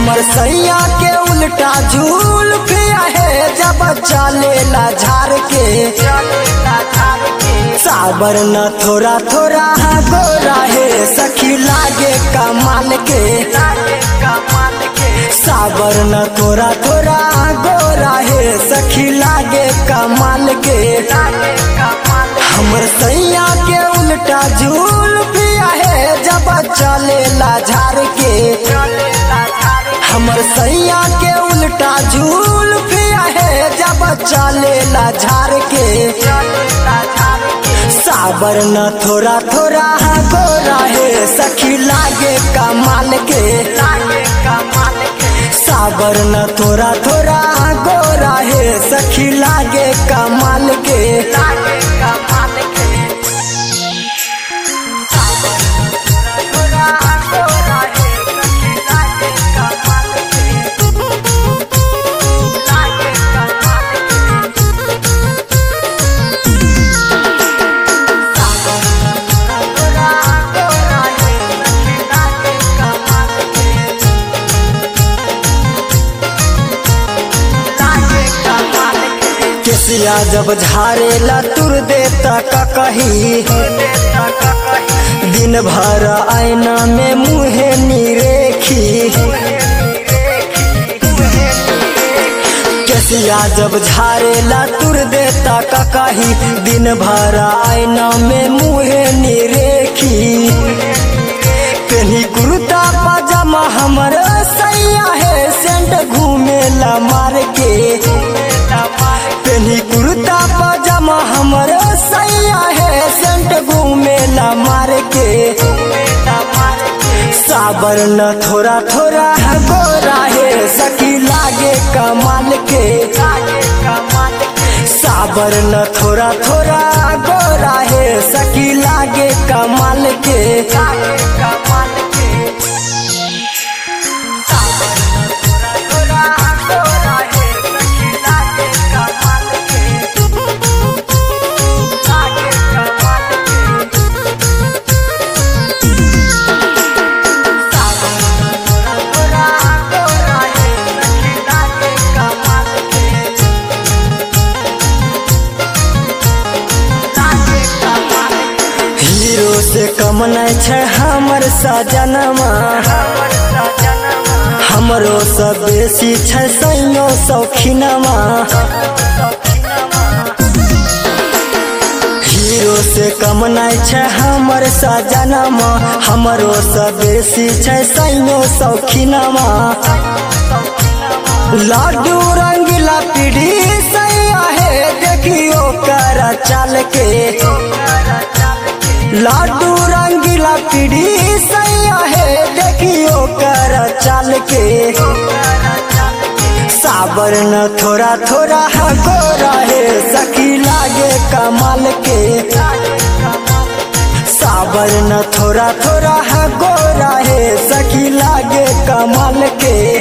हमर सैया के उल्टा झूल पिया है जब चलेला झाड़ के साबर न थोड़ा थोड़ा गोरा है सखी लागे कमाल के साबर न थोड़ा थोड़ा गोरा है सखी लागे कमाल के हमर सैया के उल्टा झूल पिया है जब चलेला झाड़ के हमर सैया के उल्टा झूल पिया है जब चलेला झाड़ के साबर न थोड़ा थोड़ा गोरा है सखी लागे कमाल के साबर न थोड़ा थोड़ा गोरा है सखी लागे कमाल के केसिया जब झारेला तुर देता का कही दिन भर आईना में मुहे निरेखी केसिया जब झारेला तुर देता का कही दिन भर आईना में मुहे निरेखी पेनी कुर्ता पजामा हमर सैया है सेंट घूमेला मार के पेनी कुर्ता पजामा हमर सैया है सेंट घूमेला मार के साबर न थोड़ा थोड़ा गोरा है सखी लागे कमाल के साबर न थोड़ा थोड़ा गोरा है सखी लागे कमाल के से कम नहीं छे हमर सजनमा हमरो से बेसी छे सैयो शौखिनमा हीरो से कम नहीं छे हमर सजनमा हमरो से बेसी छे सैयो शौखिनमा लाडू रंगीला पीढ़ी सैया है देखियो कर चल के लाडू रंगीला पीढ़ी सैया है देखियो कर चल के साबर न थोड़ा थोड़ा गोरा है सखी लागे कमाल के साबर न थोड़ा थोड़ा गोरा है सखी लागे कमाल के